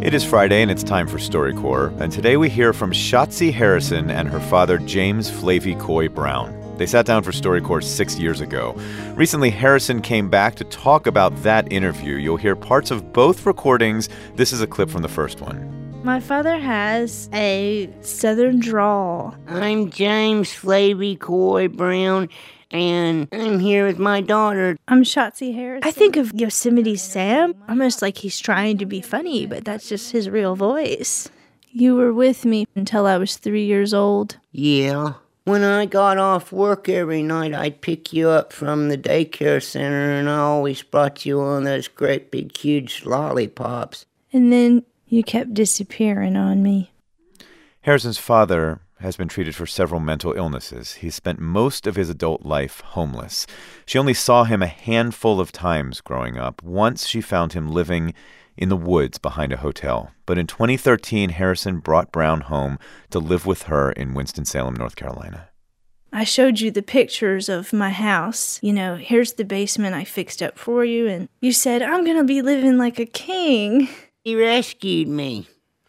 It is Friday and it's time for StoryCorps, and today we hear from Shotzi Harrison and her father James Flavy Coy Brown. They sat down for StoryCorps 6 years ago. Recently, Harrison came back to talk about that interview. You'll hear parts of both recordings. This is a clip from the first one. My father has a southern drawl. I'm James Flavy Coy Brown, and I'm here with my daughter. I'm Shotzi Harrison. I think of Yosemite Sam, almost like he's trying to be funny, but that's just his real voice. You were with me until I was 3 years old. Yeah. When I got off work every night, I'd pick you up from the daycare center, and I always brought you one of those great big huge lollipops. And then you kept disappearing on me. Harrison's father has been treated for several mental illnesses. He spent most of his adult life homeless. She only saw him a handful of times growing up. Once she found him living in the woods behind a hotel. But in 2013, Harrison brought Brown home to live with her in Winston-Salem, North Carolina. I showed you the pictures of my house. You know, here's the basement I fixed up for you, and you said, I'm going to be living like a king. He rescued me.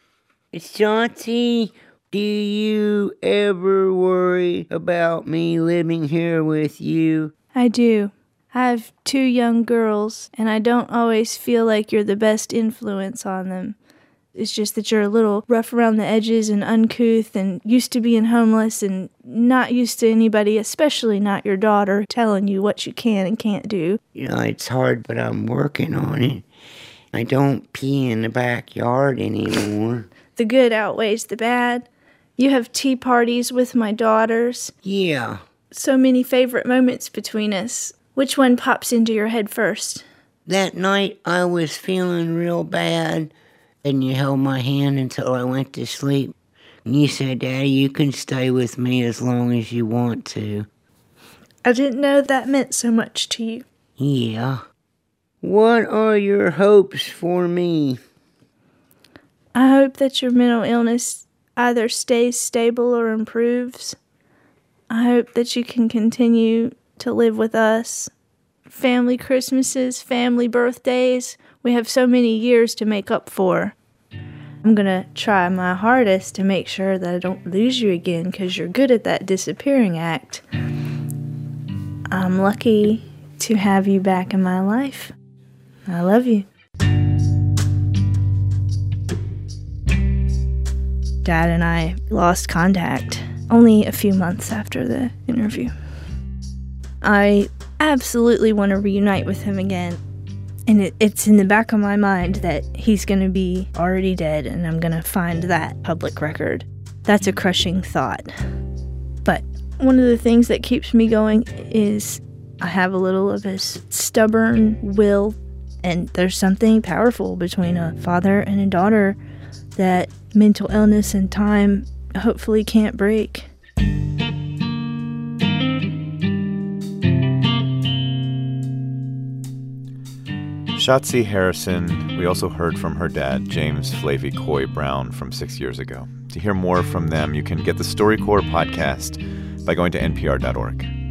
Shotzi, do you ever worry about me living here with you? I do. I have 2 young girls, and I don't always feel like you're the best influence on them. It's just that you're a little rough around the edges and uncouth and used to being homeless and not used to anybody, especially not your daughter, telling you what you can and can't do. You know, it's hard, but I'm working on it. I don't pee in the backyard anymore. The good outweighs the bad. You have tea parties with my daughters. Yeah. So many favorite moments between us. Which one pops into your head first? That night I was feeling real bad, and you held my hand until I went to sleep. And you said, Daddy, you can stay with me as long as you want to. I didn't know that meant so much to you. Yeah. What are your hopes for me? I hope that your mental illness either stays stable or improves. I hope that you can continue to live with us. Family Christmases, family birthdays. We have so many years to make up for. I'm going to try my hardest to make sure that I don't lose you again, because you're good at that disappearing act. I'm lucky to have you back in my life. I love you. Dad and I lost contact only a few months after the interview. I absolutely want to reunite with him again. And it's in the back of my mind that he's going to be already dead and I'm going to find that public record. That's a crushing thought. But one of the things that keeps me going is I have a little of his stubborn will, and there's something powerful between a father and a daughter that mental illness and time hopefully can't break. Shotzi Harrison. We also heard from her dad, James Flavy Coy Brown, from 6 years ago. To hear more from them, you can get the StoryCorps podcast by going to npr.org.